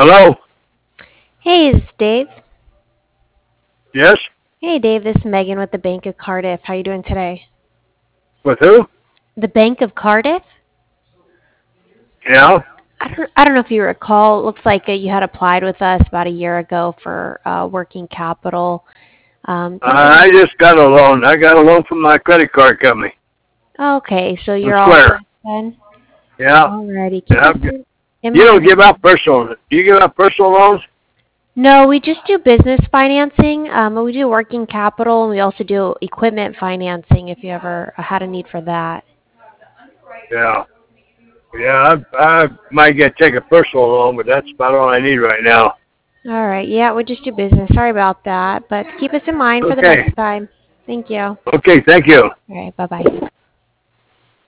Hello? Hey, this is Dave. Yes? Hey, Dave. This is Megan with the Bank of Cardiff. How you doing today? With who? The Bank of Cardiff? Yeah? I don't know if you recall. It looks like you had applied with us about a year ago for working capital. Didn't really. I just got a loan. I got a loan from my credit card company. Okay, so From you're all Square. set then. Yeah. Alrighty, And keep us in you don't mind. give out personal. Do you give out personal loans? No, we just do business financing. But we do working capital, and we also do equipment financing. If you ever had a need for that. Yeah. Yeah, I might take a personal loan, but that's about all I need right now. All right. Yeah, we just do business. Sorry about that, but keep us in mind for the Okay. next time. Thank you. All Okay, thank you. right. Bye-bye.